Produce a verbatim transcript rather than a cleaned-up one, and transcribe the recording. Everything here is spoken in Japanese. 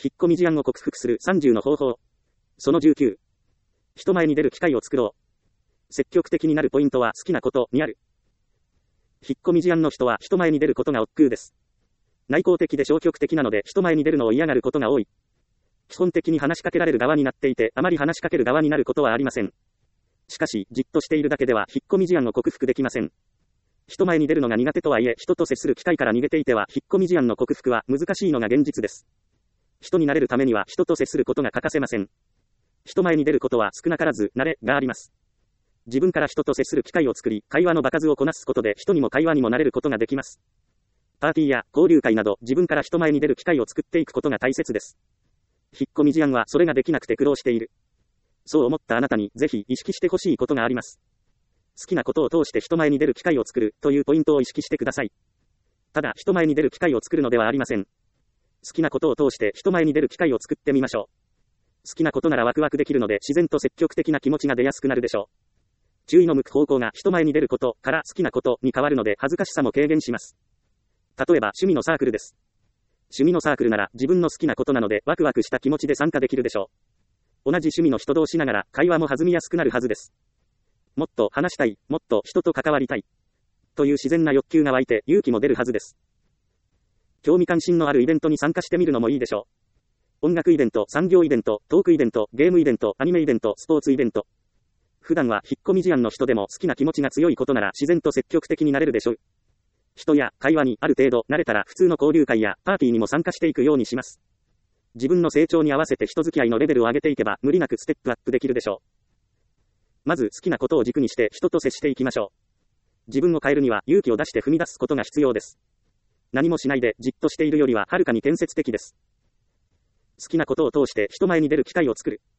引っ込み思案を克服するさんじゅうの方法。そのじゅうきゅう。人前に出る機会を作ろう。積極的になるポイントは好きなことにある。引っ込み思案の人は人前に出ることが億劫です。内向的で消極的なので人前に出るのを嫌がることが多い。基本的に話しかけられる側になっていて、あまり話しかける側になることはありません。しかし、じっとしているだけでは引っ込み思案を克服できません。人前に出るのが苦手とはいえ、人と接する機会から逃げていては引っ込み思案の克服は難しいのが現実です。人になれるためには人と接することが欠かせません。人前に出ることは少なからず慣れがあります。自分から人と接する機会を作り、会話の場数をこなすことで人にも会話にもなれることができます。パーティーや交流会など自分から人前に出る機会を作っていくことが大切です。引っ込み思案はそれができなくて苦労している。そう思ったあなたにぜひ意識してほしいことがあります。好きなことを通して人前に出る機会を作るというポイントを意識してください。ただ人前に出る機会を作るのではありません。好きなことを通して人前に出る機会を作ってみましょう。好きなことならワクワクできるので自然と積極的な気持ちが出やすくなるでしょう。注意の向く方向が人前に出ることから好きなことに変わるので恥ずかしさも軽減します。例えば趣味のサークルです。趣味のサークルなら自分の好きなことなのでワクワクした気持ちで参加できるでしょう。同じ趣味の人同士ながら会話も弾みやすくなるはずです。もっと話したい、もっと人と関わりたいという自然な欲求が湧いて勇気も出るはずです。興味関心のあるイベントに参加してみるのもいいでしょう。音楽イベント、産業イベント、トークイベント、ゲームイベント、アニメイベント、スポーツイベント。普段は引っ込み思案の人でも好きな気持ちが強いことなら自然と積極的になれるでしょう。人や会話にある程度慣れたら普通の交流会やパーティーにも参加していくようにします。自分の成長に合わせて人付き合いのレベルを上げていけば無理なくステップアップできるでしょう。まず好きなことを軸にして人と接していきましょう。自分を変えるには勇気を出して踏み出すことが必要です。何もしないでじっとしているよりははるかに建設的です。好きなことを通して人前に出る機会を作る。